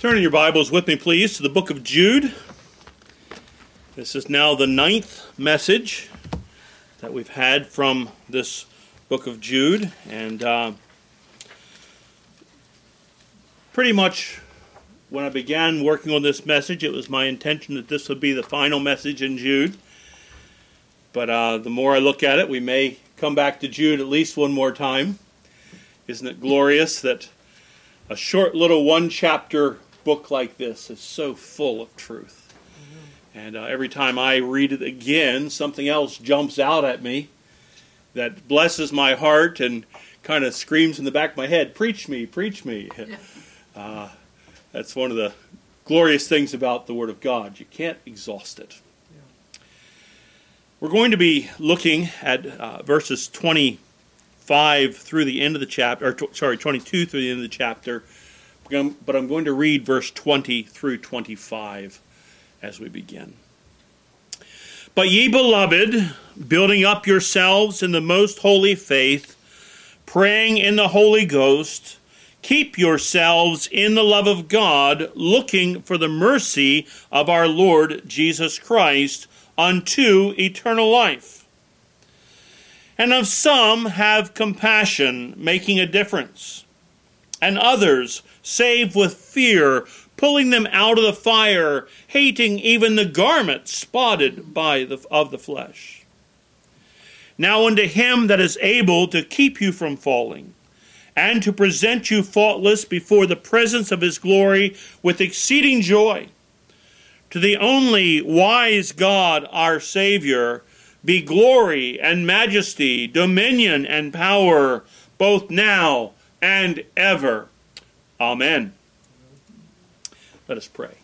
Turn in your Bibles with me, please, to the book of Jude. This is now the 9th message that we've had from this book of Jude. And pretty much when I began working on this message, it was my intention that this would be the final message in Jude. But the more I look at it, we may come back to Jude at least one more time. Isn't it glorious that a short little one-chapter book like this is so full of truth? And every time I read it again, something else jumps out at me that blesses my heart and kind of screams in the back of my head, preach me, preach me. That's one of the glorious things about the Word of God. You can't exhaust it. We're going to be looking at verses 25 through the end of the chapter, 22 through the end of the chapter, but I'm going to read verse 20 through 25 as we begin. But ye beloved, building up yourselves in the most holy faith, praying in the Holy Ghost, keep yourselves in the love of God, looking for the mercy of our Lord Jesus Christ unto eternal life. And of some have compassion, making a difference, and others save with fear, pulling them out of the fire, hating even the garment spotted of the flesh. Now unto him that is able to keep you from falling, and to present you faultless before the presence of his glory with exceeding joy, to the only wise God our Savior, be glory and majesty, dominion and power, both now and ever. Amen. Let us pray.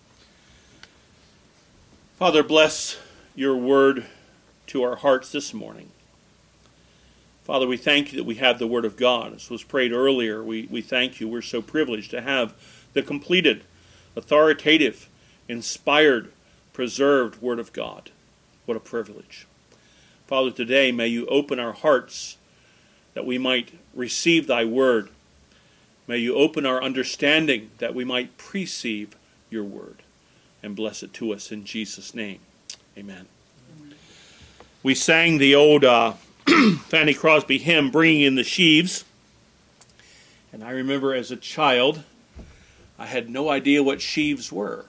Father, bless your word to our hearts this morning. Father, we thank you that we have the Word of God. As was prayed earlier, we thank you. We're so privileged to have the completed, authoritative, inspired, preserved Word of God. What a privilege. Father, today may you open our hearts that we might receive thy word. May you open our understanding that we might perceive your word. And bless it to us in Jesus' name. Amen. We sang the old Fanny Crosby hymn, Bringing in the Sheaves. And I remember as a child, I had no idea what sheaves were.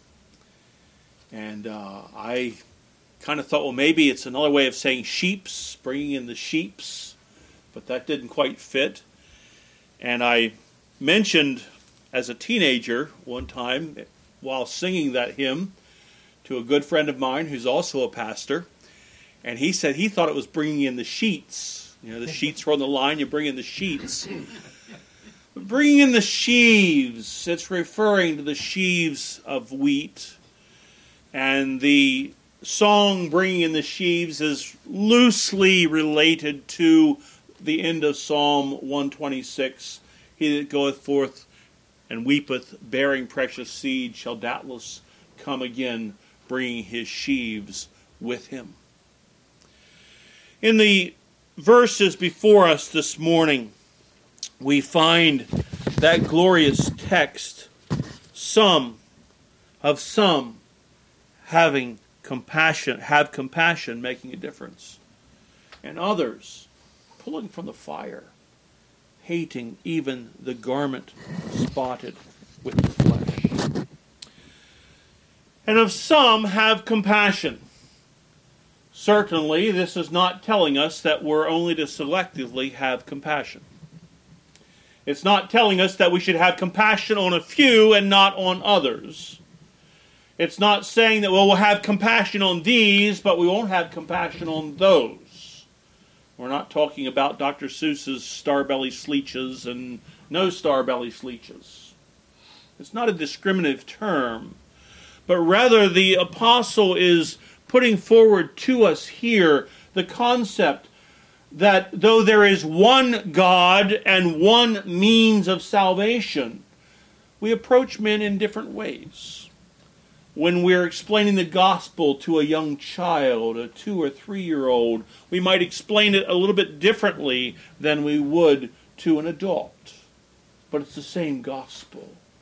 And I kind of thought, well, maybe it's another way of saying sheeps, bringing in the sheeps, but that didn't quite fit. And I mentioned as a teenager one time, while singing that hymn, to a good friend of mine who's also a pastor, and he said he thought it was bringing in the sheets. You know, the sheets were on the line, you bring in the sheets. But bringing in the sheaves, it's referring to the sheaves of wheat. And the song Bringing in the Sheaves is loosely related to the end of Psalm 126. He that goeth forth and weepeth, bearing precious seed, shall doubtless come again, bringing his sheaves with him. In the verses before us this morning, we find that glorious text, some having compassion, have compassion, making a difference, and others pulling from the fire, hating even the garment spotted with the flesh. And of some have compassion. Certainly, this is not telling us that we're only to selectively have compassion. It's not telling us that we should have compassion on a few and not on others. It's not saying that, well, we'll have compassion on these, but we won't have compassion on those. We're not talking about Dr. Seuss's Starbelly Sleeches and no Starbelly Sleeches. It's not a discriminative term, but rather the apostle is putting forward to us here the concept that though there is one God and one means of salvation, we approach men in different ways. When we're explaining the gospel to a young child, a 2 or 3-year-old, we might explain it a little bit differently than we would to an adult. But it's the same gospel.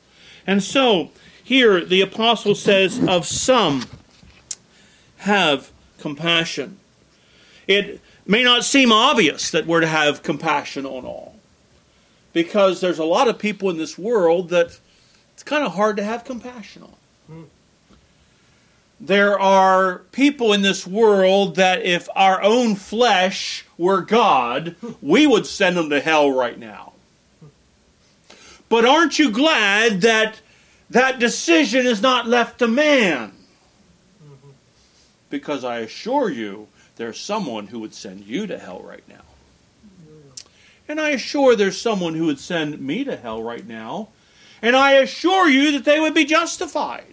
And so, here the apostle says, of some have compassion. It may not seem obvious that we're to have compassion on all, because there's a lot of people in this world that it's kind of hard to have compassion on. There are people in this world that if our own flesh were God, we would send them to hell right now. But aren't you glad that that decision is not left to man? Because I assure you, there's someone who would send you to hell right now. And I assure there's someone who would send me to hell right now. And I assure you that they would be justified.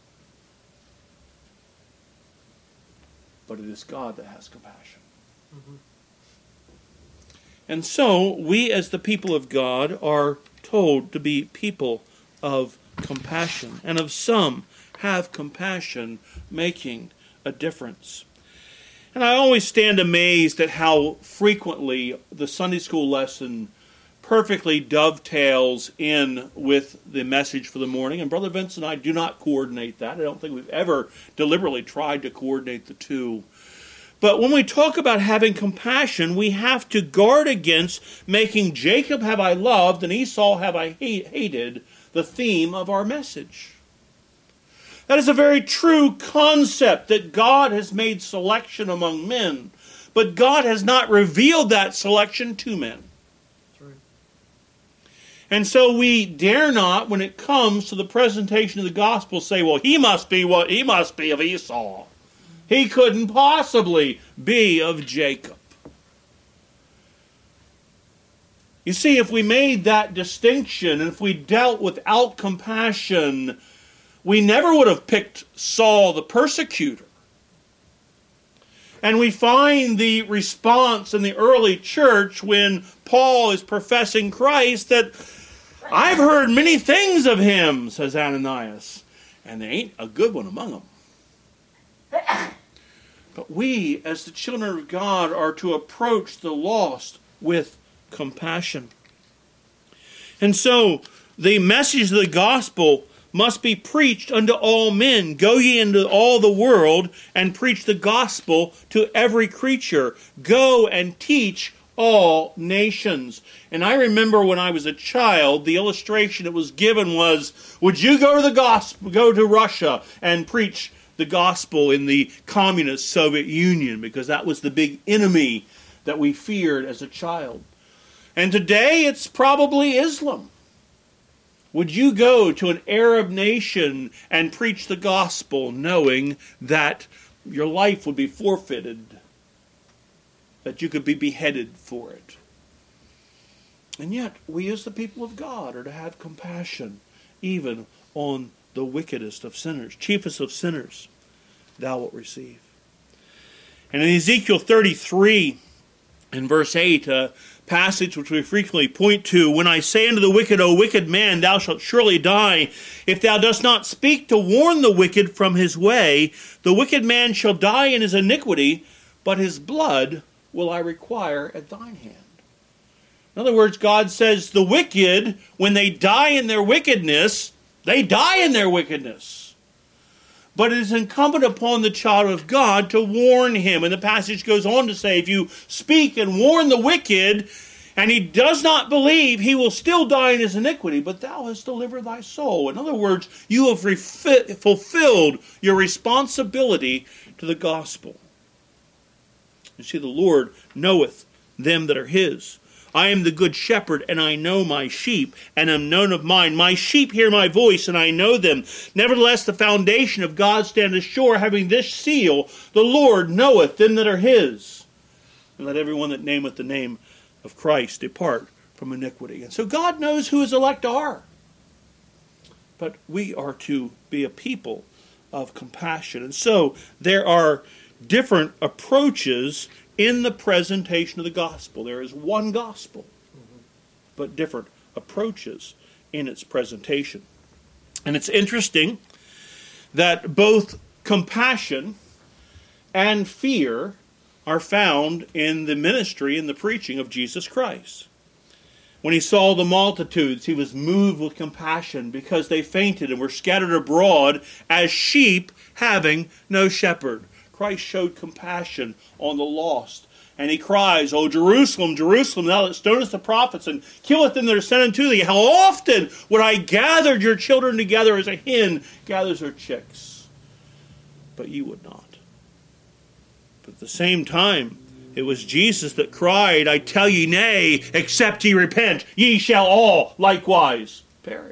But it is God that has compassion. And so, we as the people of God are told to be people of compassion. And of some have compassion, making a difference. And I always stand amazed at how frequently the Sunday school lesson perfectly dovetails in with the message for the morning. And Brother Vince and I do not coordinate that. I don't think we've ever deliberately tried to coordinate the two. But when we talk about having compassion, we have to guard against making Jacob have I loved and Esau have I hated the theme of our message. That is a very true concept, that God has made selection among men, but God has not revealed that selection to men. And so we dare not, when it comes to the presentation of the gospel, say, well, he must be of Esau. He couldn't possibly be of Jacob. You see, if we made that distinction, and if we dealt without compassion, we never would have picked Saul the persecutor. And we find the response in the early church when Paul is professing Christ that I've heard many things of him, says Ananias, and there ain't a good one among them. But we, as the children of God, are to approach the lost with compassion. And so, the message of the gospel must be preached unto all men. Go ye into all the world and preach the gospel to every creature. Go and teach all nations. And I remember when I was a child, the illustration that was given was, would you go to Russia and preach the gospel in the communist Soviet Union? Because that was the big enemy that we feared as a child. And today it's probably Islam. Would you go to an Arab nation and preach the gospel knowing that your life would be forfeited, that you could be beheaded for it? And yet, we as the people of God are to have compassion even on the wickedest of sinners, chiefest of sinners, thou wilt receive. And in Ezekiel 33, in verse 8, a passage which we frequently point to, when I say unto the wicked, O wicked man, thou shalt surely die, if thou dost not speak to warn the wicked from his way, the wicked man shall die in his iniquity, but his blood will I require at thine hand. In other words, God says the wicked, when they die in their wickedness, they die in their wickedness. But it is incumbent upon the child of God to warn him. And the passage goes on to say, if you speak and warn the wicked, and he does not believe, he will still die in his iniquity, but thou hast delivered thy soul. In other words, you have fulfilled your responsibility to the gospel. You see, the Lord knoweth them that are his. I am the good shepherd, and I know my sheep, and am known of mine. My sheep hear my voice, and I know them. Nevertheless, the foundation of God standeth sure, having this seal, the Lord knoweth them that are his. And let everyone that nameth the name of Christ depart from iniquity. And so God knows who his elect are. But we are to be a people of compassion. And so there are different approaches in the presentation of the gospel. There is one gospel, but different approaches in its presentation. And it's interesting that both compassion and fear are found in the ministry and the preaching of Jesus Christ. When he saw the multitudes, he was moved with compassion because they fainted and were scattered abroad as sheep having no shepherd. Christ showed compassion on the lost. And he cries, O Jerusalem, Jerusalem, thou that stonest the prophets and killest them that are sent unto thee, how often would I gather your children together as a hen gathers her chicks? But ye would not. But at the same time, it was Jesus that cried, I tell ye nay, except ye repent, ye shall all likewise perish.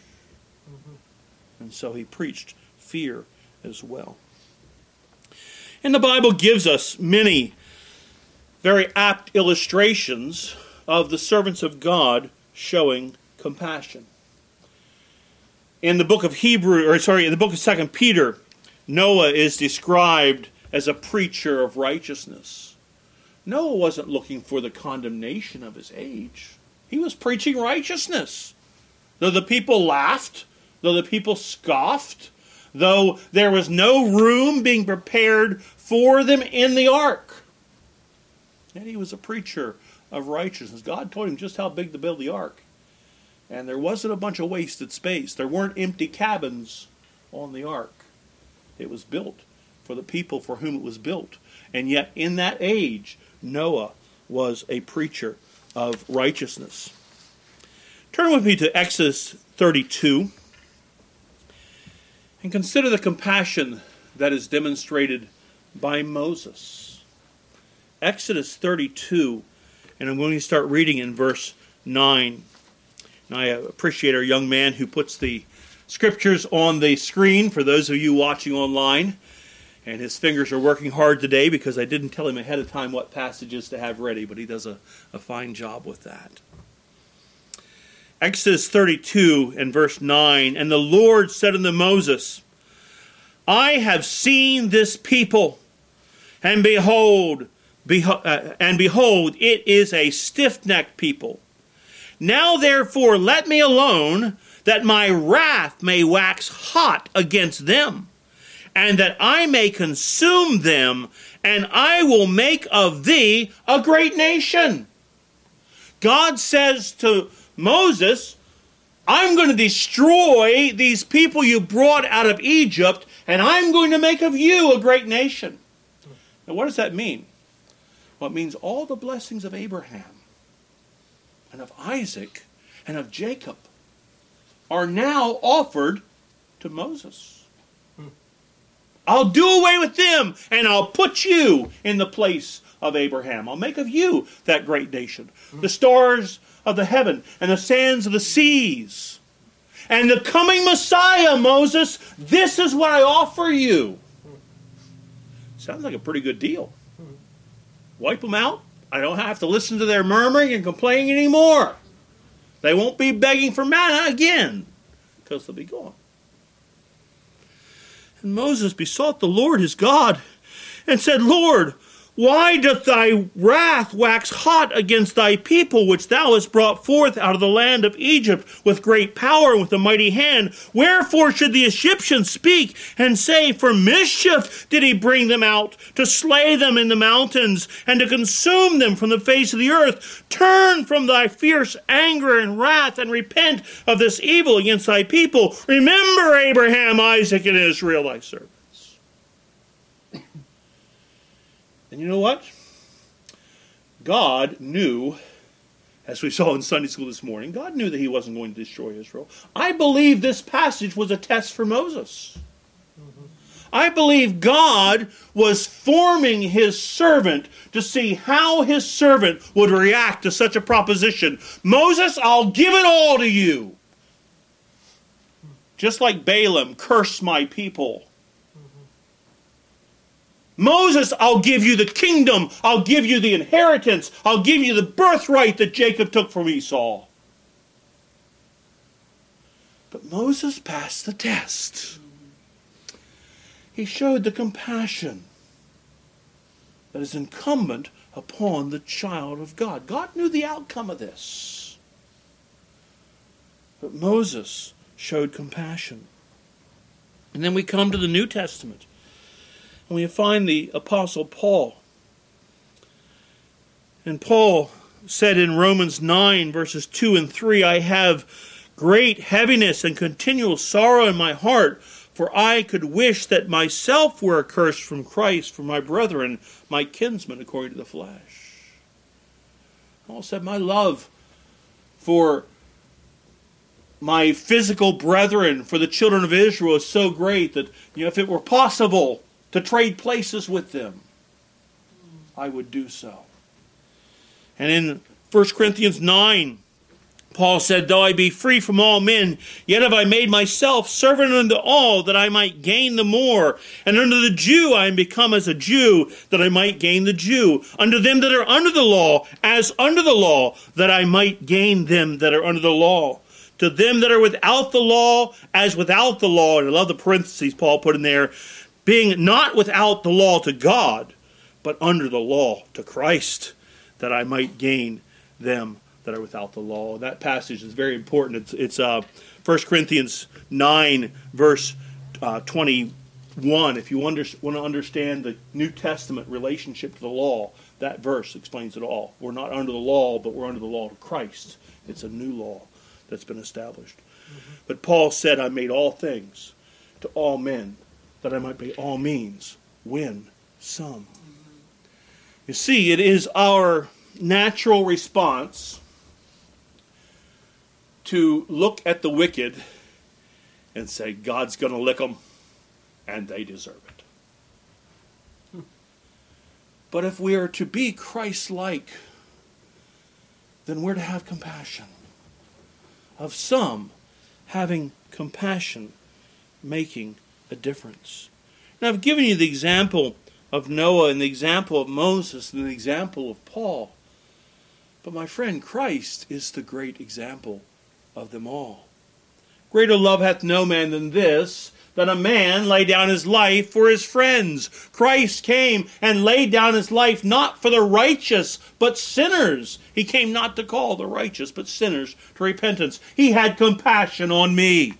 And so he preached fear as well. And the Bible gives us many very apt illustrations of the servants of God showing compassion. In the book of in the book of 2 Peter, Noah is described as a preacher of righteousness. Noah wasn't looking for the condemnation of his age. He was preaching righteousness. Though the people laughed, though the people scoffed, though there was no room being prepared for them in the ark. And he was a preacher of righteousness. God told him just how big to build the ark. And there wasn't a bunch of wasted space. There weren't empty cabins on the ark. It was built for the people for whom it was built. And yet in that age, Noah was a preacher of righteousness. Turn with me to Exodus 32 and consider the compassion that is demonstrated by Moses. Exodus 32, and I'm going to start reading in verse 9. And I appreciate our young man who puts the scriptures on the screen for those of you watching online. And his fingers are working hard today because I didn't tell him ahead of time what passages to have ready, but he does a fine job with that. Exodus 32 and verse 9, And the Lord said unto Moses, I have seen this people, and behold, it is a stiff-necked people. Now therefore let me alone, that my wrath may wax hot against them, and that I may consume them, and I will make of thee a great nation. God says to Moses, I'm going to destroy these people you brought out of Egypt, and I'm going to make of you a great nation. Now what does that mean? Well, it means all the blessings of Abraham and of Isaac and of Jacob are now offered to Moses. I'll do away with them, and I'll put you in the place of Abraham. I'll make of you that great nation. The stars of the heaven and the sands of the seas. And the coming Messiah, Moses, this is what I offer you. Sounds like a pretty good deal. Wipe them out. I don't have to listen to their murmuring and complaining anymore. They won't be begging for manna again, because they'll be gone. And Moses besought the Lord his God, and said, Lord, why doth thy wrath wax hot against thy people, which thou hast brought forth out of the land of Egypt with great power and with a mighty hand? Wherefore should the Egyptians speak and say, for mischief did he bring them out, to slay them in the mountains, and to consume them from the face of the earth? Turn from thy fierce anger and wrath, and repent of this evil against thy people. Remember Abraham, Isaac, and Israel, thy servants. And you know what? God knew, as we saw in Sunday school this morning, God knew that he wasn't going to destroy Israel. I believe this passage was a test for Moses. I believe God was forming his servant to see how his servant would react to such a proposition. Moses, I'll give it all to you. Just like Balaam, curse my people. Moses, I'll give you the kingdom. I'll give you the inheritance. I'll give you the birthright that Jacob took from Esau. But Moses passed the test. He showed the compassion that is incumbent upon the child of God. God knew the outcome of this. But Moses showed compassion. And then we come to the New Testament. And we find the Apostle Paul. And Paul said in Romans 9, verses 2 and 3, I have great heaviness and continual sorrow in my heart, for I could wish that myself were accursed from Christ for my brethren, my kinsmen, according to the flesh. Paul said, my love for my physical brethren, for the children of Israel, is so great that, if it were possible to trade places with them, I would do so. And in 1 Corinthians 9, Paul said, though I be free from all men, yet have I made myself servant unto all, that I might gain the more. And unto the Jew I am become as a Jew, that I might gain the Jew. Unto them that are under the law, as under the law, that I might gain them that are under the law. To them that are without the law, as without the law. And I love the parentheses Paul put in there. Being not without the law to God, but under the law to Christ, that I might gain them that are without the law. That passage is very important. It's 1 Corinthians 9, verse 21. If you want to understand the New Testament relationship to the law, that verse explains it all. We're not under the law, but we're under the law of Christ. It's a new law that's been established. Mm-hmm. But Paul said, I made all things to all men, that I might by all means win some. You see, it is our natural response to look at the wicked and say, God's going to lick them, and they deserve it. But if we are to be Christ-like, then we're to have compassion. Of some, having compassion, making a difference. Now, I've given you the example of Noah and the example of Moses and the example of Paul. But my friend, Christ is the great example of them all. Greater love hath no man than this, that a man lay down his life for his friends. Christ came and laid down his life not for the righteous, but sinners. He came not to call the righteous, but sinners to repentance. He had compassion on me.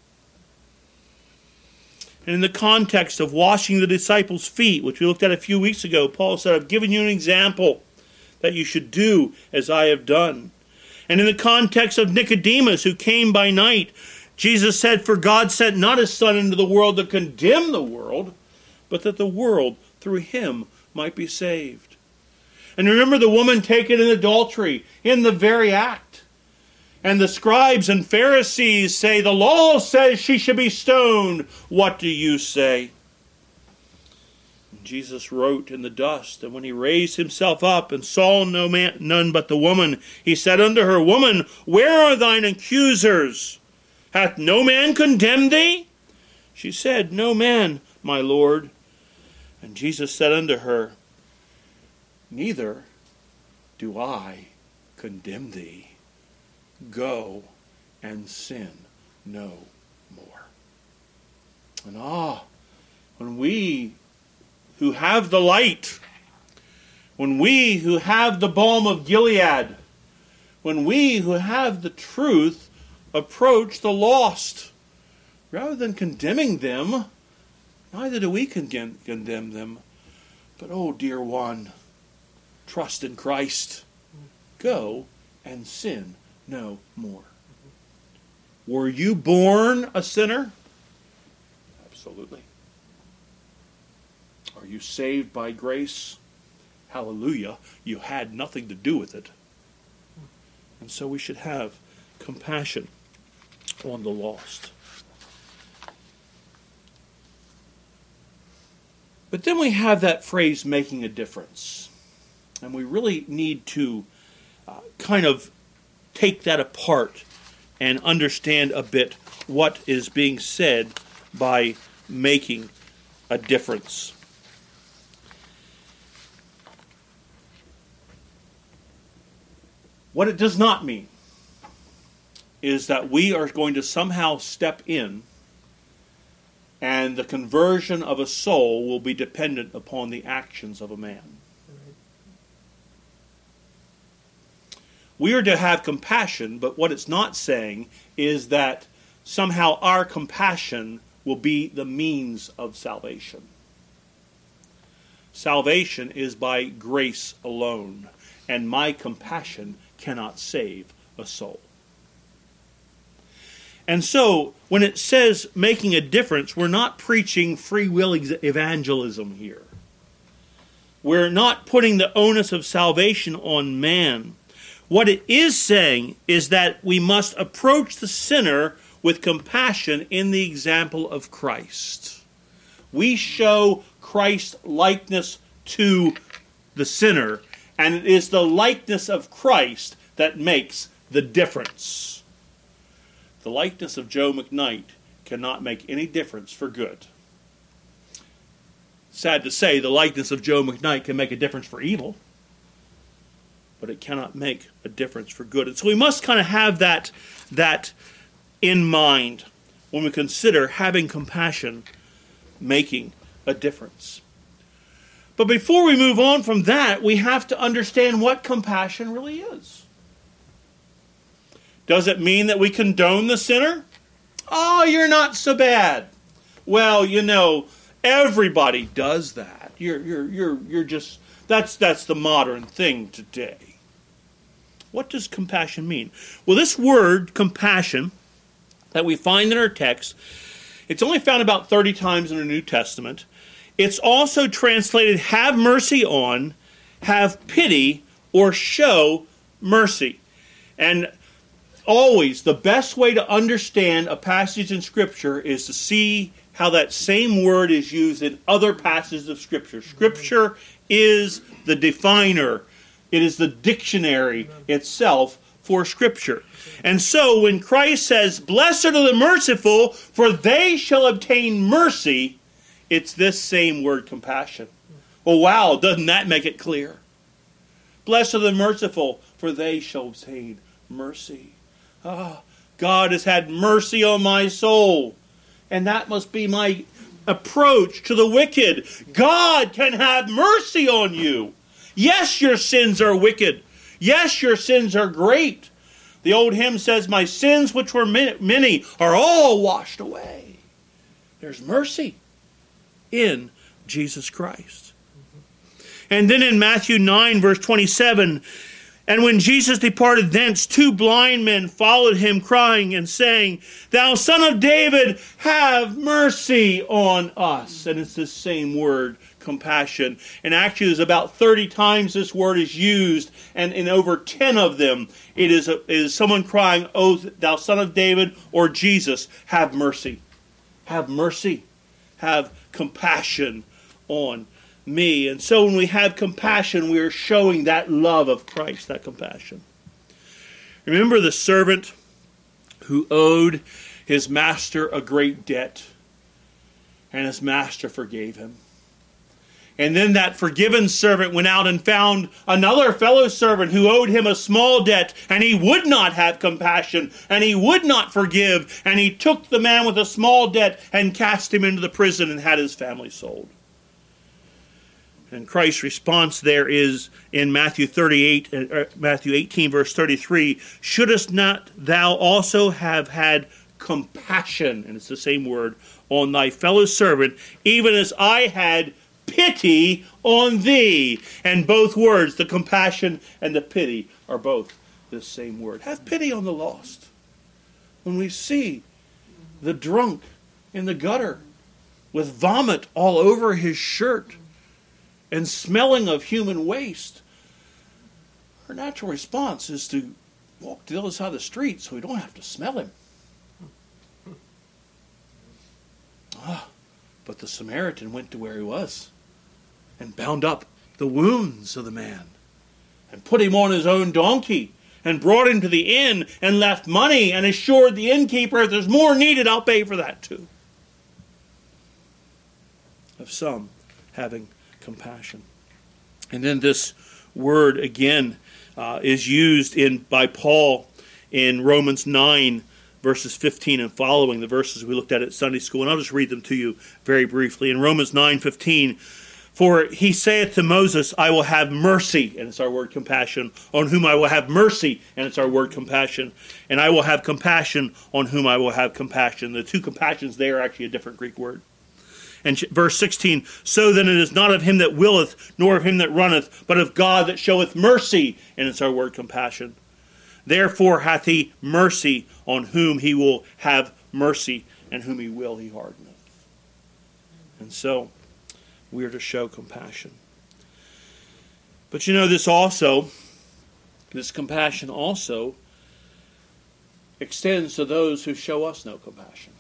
And in the context of washing the disciples' feet, which we looked at a few weeks ago, Paul said, I've given you an example that you should do as I have done. And in the context of Nicodemus, who came by night, Jesus said, for God sent not his Son into the world to condemn the world, but that the world through him might be saved. And remember the woman taken in adultery, in the very act. And the scribes and Pharisees say, the law says she should be stoned. What do you say? And Jesus wrote in the dust, and when he raised himself up and saw none but the woman, he said unto her, Woman, where are thine accusers? Hath no man condemned thee? She said, No man, my Lord. And Jesus said unto her, Neither do I condemn thee. Go and sin no more. And when we who have the light, when we who have the balm of Gilead, when we who have the truth approach the lost, rather than condemning them, neither do we condemn them, but, oh dear one, trust in Christ. Go and sin no more. Were you born a sinner? Absolutely. Are you saved by grace? Hallelujah. You had nothing to do with it. And so we should have compassion on the lost. But then we have that phrase, making a difference. And we really need to kind of take that apart and understand a bit what is being said by making a difference. What it does not mean is that we are going to somehow step in and the conversion of a soul will be dependent upon the actions of a man. We are to have compassion, but what it's not saying is that somehow our compassion will be the means of salvation. Salvation is by grace alone. and my compassion cannot save a soul. And so, when it says making a difference, we're not preaching free will evangelism here. We're not putting the onus of salvation on man. What it is saying is that we must approach the sinner with compassion in the example of Christ. We show Christ's likeness to the sinner, and it is the likeness of Christ that makes the difference. The likeness of Joe McKnight cannot make any difference for good. Sad to say, the likeness of Joe McKnight can make a difference for evil, but it cannot make a difference for good. And so we must kind of have that in mind when we consider having compassion making a difference. But before we move on from that, we have to understand what compassion really is. Does it mean that we condone the sinner? Oh, you're not so bad. Well, everybody does that. You're just that's the modern thing today. What does compassion mean? Well, this word compassion that we find in our text, it's only found about 30 times in the New Testament. It's also translated have mercy on, have pity, or show mercy. And always, the best way to understand a passage in Scripture is to see how that same word is used in other passages of Scripture. Scripture is the definer. It is the dictionary itself for Scripture. And so when Christ says, "Blessed are the merciful, for they shall obtain mercy," it's this same word, compassion. Well, wow, doesn't that make it clear? Blessed are the merciful, for they shall obtain mercy. God has had mercy on my soul. And that must be my approach to the wicked. God can have mercy on you. Yes, your sins are wicked. Yes, your sins are great. The old hymn says, "My sins, which were many, are all washed away." There's mercy in Jesus Christ. And then in Matthew 9, verse 27, "And when Jesus departed thence, 2 blind men followed him, crying and saying, 'Thou Son of David, have mercy on us.'" And it's the same word, compassion. And actually, there's about 30 times this word is used, and in over 10 of them, it is someone crying, "O thou Son of David," or Jesus, have mercy. Have mercy. Have compassion on me. And so when we have compassion, we are showing that love of Christ, that compassion. Remember the servant who owed his master a great debt, and his master forgave him. And then that forgiven servant went out and found another fellow servant who owed him a small debt, and he would not have compassion, and he would not forgive, and he took the man with a small debt and cast him into the prison and had his family sold. And Christ's response there is in Matthew 18, verse 33, "Shouldest not thou also have had compassion," and it's the same word, "on thy fellow servant, even as I had pity on thee?" And both words, the compassion and the pity, are both the same word. Have pity on the lost. When we see the drunk in the gutter with vomit all over his shirt and smelling of human waste, our natural response is to walk to the other side of the street so we don't have to smell him. But the Samaritan went to where he was and bound up the wounds of the man and put him on his own donkey and brought him to the inn and left money and assured the innkeeper, "If there's more needed, I'll pay for that too." Of some having compassion. And then this word again is used by Paul in Romans 9, verses 15 and following, the verses we looked at Sunday school. And I'll just read them to you very briefly. In Romans 9:15, "For he saith to Moses, I will have mercy," and it's our word compassion, "on whom I will have mercy," and it's our word compassion, "and I will have compassion on whom I will have compassion." The two compassions there are actually a different Greek word. And verse 16, so then it is not of him that willeth, nor of him that runneth, but of God that showeth mercy. And it's our word compassion. Therefore hath he mercy on whom he will have mercy, and whom he will he hardeneth. And so we are to show compassion. But this compassion also extends to those who show us no compassion.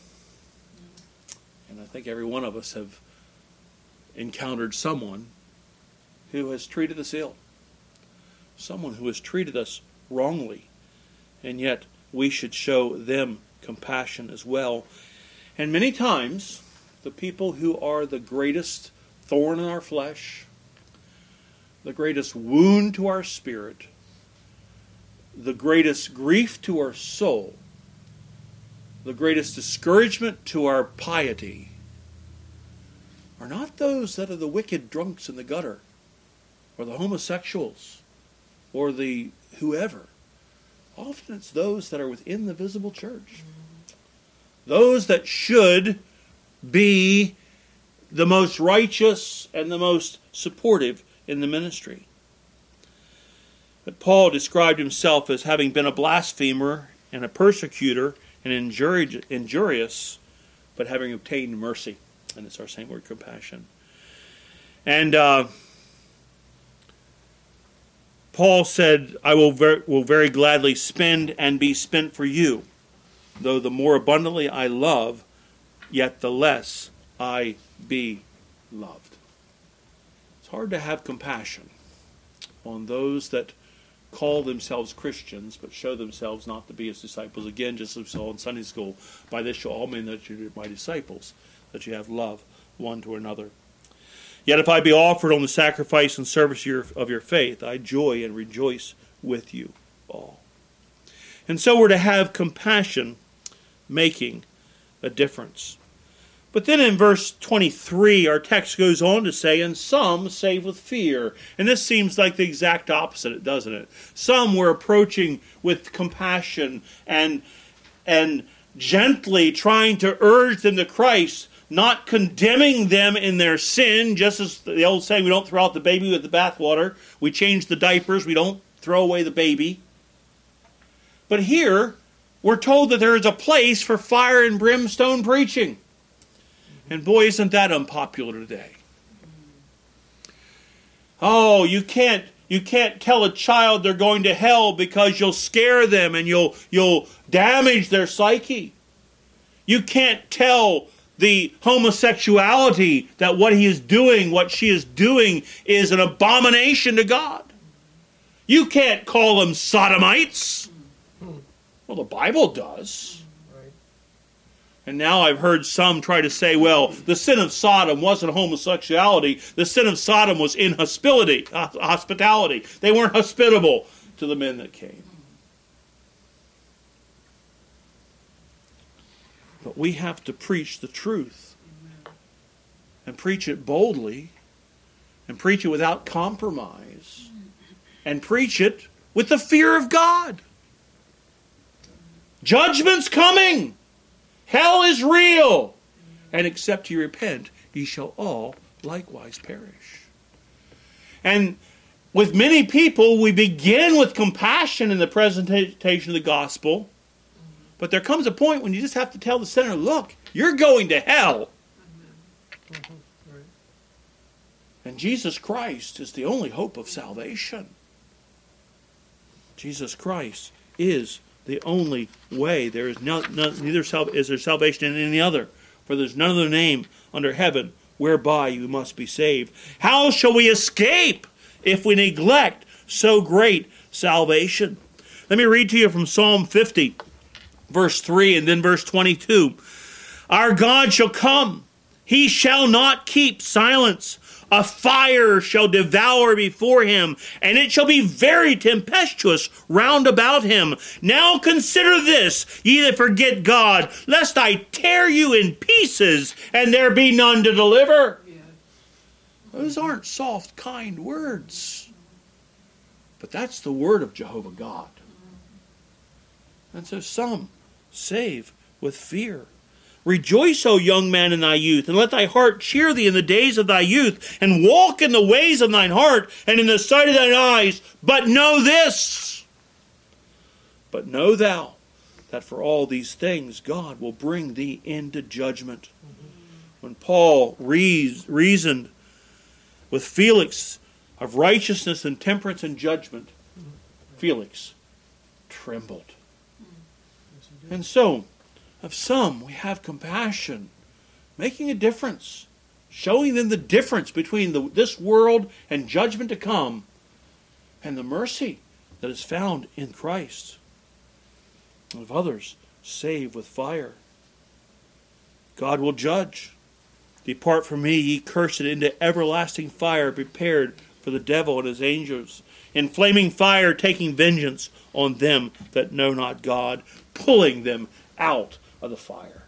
And I think every one of us have encountered someone who has treated us ill. Someone who has treated us wrongly. And yet we should show them compassion as well. And many times, the people who are the greatest thorn in our flesh, the greatest wound to our spirit, the greatest grief to our soul, the greatest discouragement to our piety, are not those that are the wicked drunks in the gutter, or the homosexuals, or the whoever. Often it's those that are within the visible church. Those that should be the most righteous and the most supportive in the ministry. But Paul described himself as having been a blasphemer and a persecutor and injurious, but having obtained mercy. And it's our same word, compassion. And Paul said, I will very gladly spend and be spent for you, though the more abundantly I love, yet the less I be loved. It's hard to have compassion on those that call themselves Christians, but show themselves not to be his disciples. Again, just as we saw in Sunday school, by this shall all men that you are my disciples, that you have love one to another. Yet if I be offered on the sacrifice and service of your faith, I joy and rejoice with you all. And so we're to have compassion, making a difference. But then in verse 23, our text goes on to say, and some save with fear. And this seems like the exact opposite, doesn't it? Some were approaching with compassion and gently trying to urge them to Christ, not condemning them in their sin, just as the old saying, we don't throw out the baby with the bathwater. We change the diapers, we don't throw away the baby. But here, we're told that there is a place for fire and brimstone preaching. And boy, isn't that unpopular today. Oh, you can't tell a child they're going to hell because you'll scare them and you'll damage their psyche. You can't tell the homosexuality that what he is doing, what she is doing, is an abomination to God. You can't call them sodomites. Well, the Bible does. And now I've heard some try to say, well, the sin of Sodom wasn't homosexuality. The sin of Sodom was inhospitality. They weren't hospitable to the men that came. But we have to preach the truth. And preach it boldly. And preach it without compromise. And preach it with the fear of God. Judgment's coming. Hell is real. And except ye repent, ye shall all likewise perish. And with many people, we begin with compassion in the presentation of the gospel. But there comes a point when you just have to tell the sinner, look, you're going to hell. And Jesus Christ is the only hope of salvation. Jesus Christ is the only way. There is neither is there salvation in any other, for there's none other name under heaven whereby you must be saved. How shall we escape if we neglect so great salvation? Let me read to you from Psalm 50, verse 3 and then verse 22. Our God shall come. He shall not keep silence. A fire shall devour before him, and it shall be very tempestuous round about him. Now consider this, ye that forget God, lest I tear you in pieces, and there be none to deliver. Yeah. Those aren't soft, kind words. But that's the word of Jehovah God. And so some save with fear. Rejoice, O young man, in thy youth, and let thy heart cheer thee in the days of thy youth, and walk in the ways of thine heart, and in the sight of thine eyes. But know this, but know thou, that for all these things God will bring thee into judgment. When Paul reasoned with Felix of righteousness and temperance and judgment, Felix trembled. And so, of some we have compassion, making a difference, showing them the difference between this world and judgment to come, and the mercy that is found in Christ. And of others, save with fire. God will judge. Depart from me, ye cursed, into everlasting fire prepared for the devil and his angels, in flaming fire taking vengeance on them that know not God, pulling them out of the fire.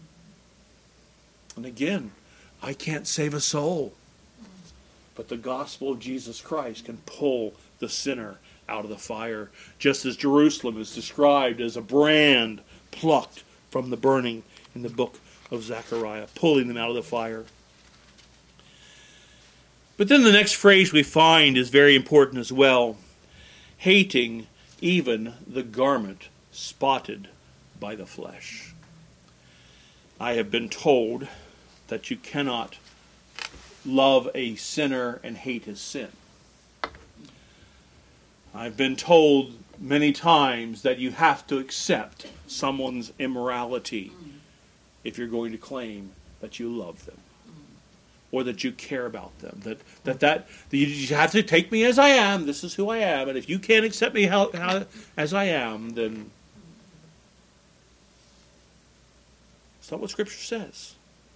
And again, I can't save a soul, but the gospel of Jesus Christ can pull the sinner out of the fire, just as Jerusalem is described as a brand plucked from the burning in the book of Zechariah, pulling them out of the fire. But then the next phrase we find is very important as well. Hating even the garment spotted by the flesh. I have been told that you cannot love a sinner and hate his sin. I've been told many times that you have to accept someone's immorality if you're going to claim that you love them or that you care about them. That you have to take me as I am. This is who I am. And if you can't accept me as I am, then it's not what Scripture says.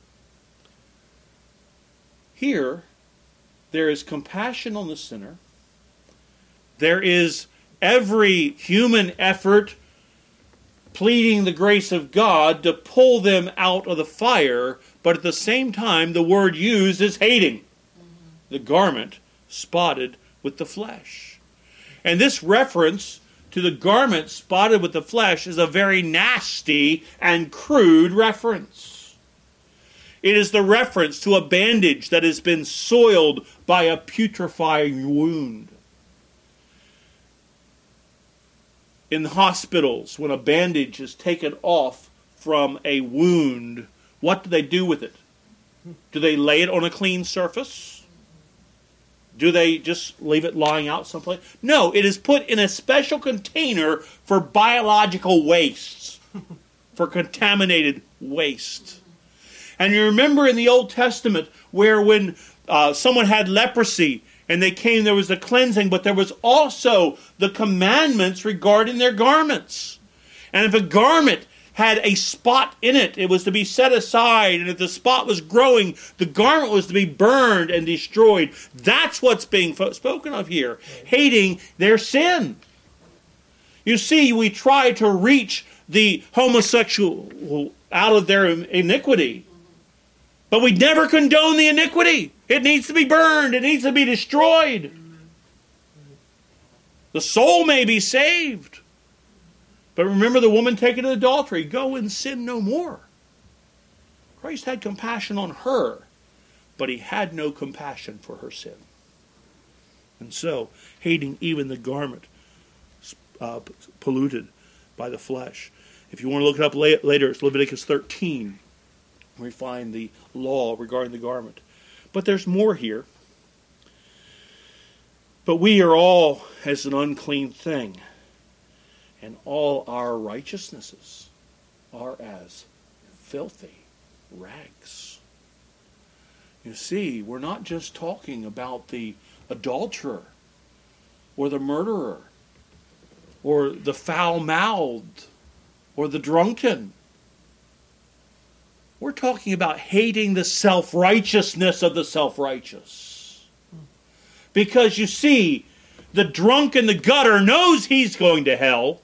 Here, there is compassion on the sinner. There is every human effort pleading the grace of God to pull them out of the fire, but at the same time, the word used is hating the garment spotted with the flesh. And this reference to the garment spotted with the flesh is a very nasty and crude reference. It is the reference to a bandage that has been soiled by a putrefying wound. In hospitals, when a bandage is taken off from a wound, what do they do with it? Do they lay it on a clean surface? Do they just leave it lying out someplace? No, it is put in a special container for biological wastes, for contaminated waste. And you remember in the Old Testament where when someone had leprosy and they came, there was the cleansing, but there was also the commandments regarding their garments. And if a garment had a spot in it, it was to be set aside. And if the spot was growing, the garment was to be burned and destroyed. That's what's being spoken of here. Hating their sin. You see, we try to reach the homosexual out of their iniquity. But we never condone the iniquity. It needs to be burned. It needs to be destroyed. The soul may be saved. But remember the woman taken in adultery. Go and sin no more. Christ had compassion on her, but he had no compassion for her sin. And so, hating even the garment polluted by the flesh. If you want to look it up later, it's Leviticus 13. We find the law regarding the garment. But there's more here. But we are all as an unclean thing, and all our righteousnesses are as filthy rags. You see, we're not just talking about the adulterer, or the murderer, or the foul-mouthed, or the drunken. We're talking about hating the self-righteousness of the self-righteous. Because you see, the drunk in the gutter knows he's going to hell.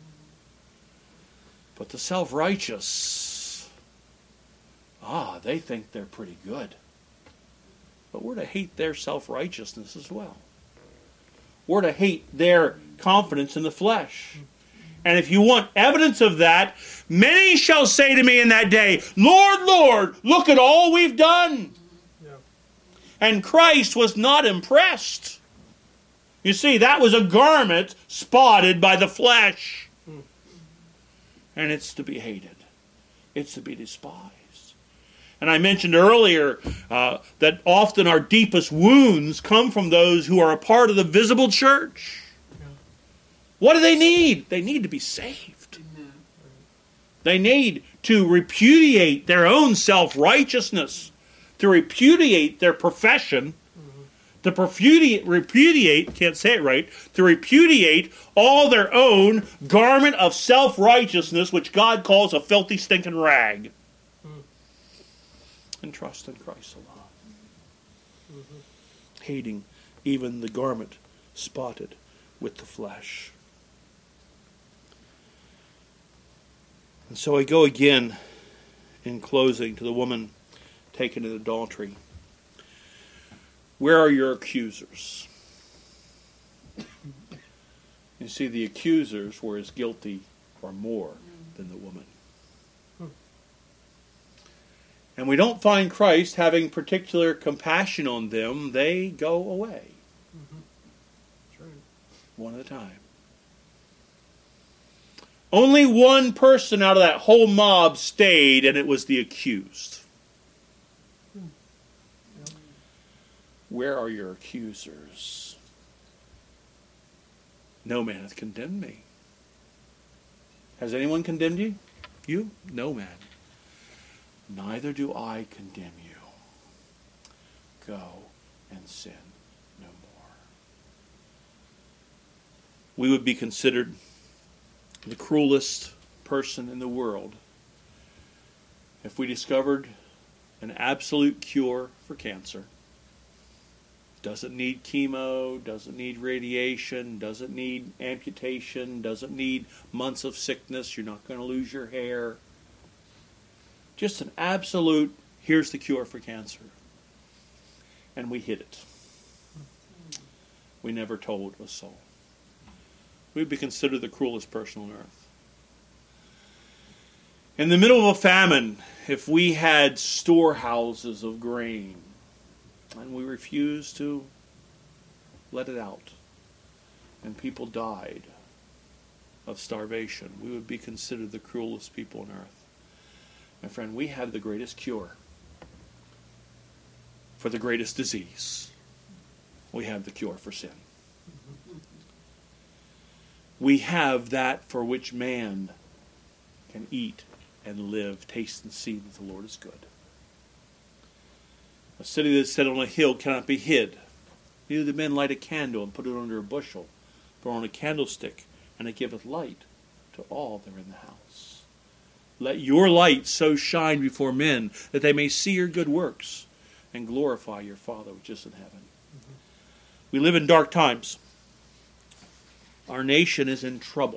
But the self-righteous, they think they're pretty good. But we're to hate their self-righteousness as well. We're to hate their confidence in the flesh. And if you want evidence of that, many shall say to me in that day, Lord, Lord, look at all we've done. Yeah. And Christ was not impressed. You see, that was a garment spotted by the flesh. And it's to be hated. It's to be despised. And I mentioned earlier that often our deepest wounds come from those who are a part of the visible church. What do they need? They need to be saved. Amen. They need to repudiate their own self-righteousness, to repudiate their profession, to repudiate, can't say it right, to repudiate all their own garment of self-righteousness, which God calls a filthy, stinking rag, and trust in Christ alone. Hating even the garment spotted with the flesh. And so I go again, in closing, to the woman taken in adultery. Where are your accusers? You see, the accusers were as guilty or more than the woman. And we don't find Christ having particular compassion on them. They go away. That's right. One at a time. Only one person out of that whole mob stayed, and it was the accused. Where are your accusers? No man hath condemned me. Has anyone condemned you? You? No man. Neither do I condemn you. Go and sin no more. We would be considered the cruelest person in the world if we discovered an absolute cure for cancer. Doesn't need chemo, doesn't need radiation, doesn't need amputation, doesn't need months of sickness, you're not going to lose your hair. Just an absolute, here's the cure for cancer. And we hid it. We never told a soul. We'd be considered the cruelest person on earth. In the middle of a famine, if we had storehouses of grain, and we refused to let it out, and people died of starvation, we would be considered the cruelest people on earth. My friend, we have the greatest cure for the greatest disease. We have the cure for sin. We have that for which man can eat and live, taste and see that the Lord is good. A city that is set on a hill cannot be hid. Neither do men light a candle and put it under a bushel, but on a candlestick, and it giveth light to all that are in the house. Let your light so shine before men that they may see your good works and glorify your Father which is in heaven. We live in dark times. Our nation is in trouble.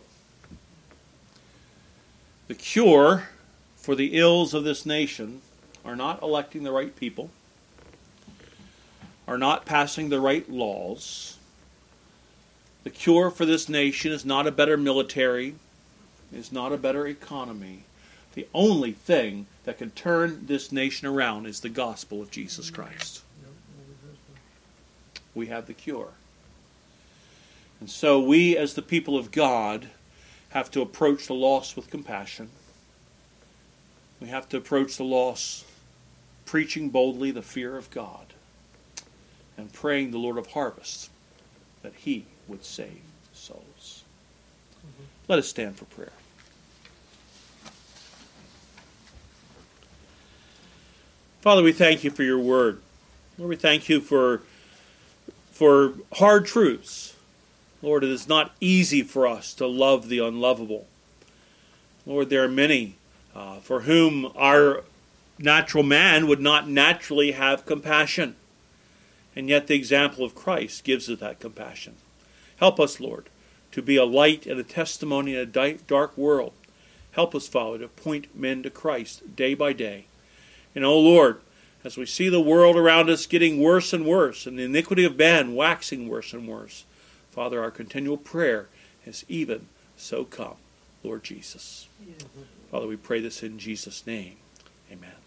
The cure for the ills of this nation are not electing the right people, are not passing the right laws. The cure for this nation is not a better military, is not a better economy. The only thing that can turn this nation around is the gospel of Jesus Christ. We have the cure. And so we, as the people of God, have to approach the lost with compassion. We have to approach the lost preaching boldly the fear of God and praying the Lord of harvest that He would save souls. Let us stand for prayer. Father, we thank you for your word. Lord, we thank you for hard truths. Lord, it is not easy for us to love the unlovable. Lord, there are many for whom our natural man would not naturally have compassion. And yet the example of Christ gives us that compassion. Help us, Lord, to be a light and a testimony in a dark world. Help us, Father, to point men to Christ day by day. And, oh Lord, as we see the world around us getting worse and worse, and the iniquity of man waxing worse and worse, Father, our continual prayer is even so come. Lord Jesus. Father, we pray this in Jesus' name. Amen.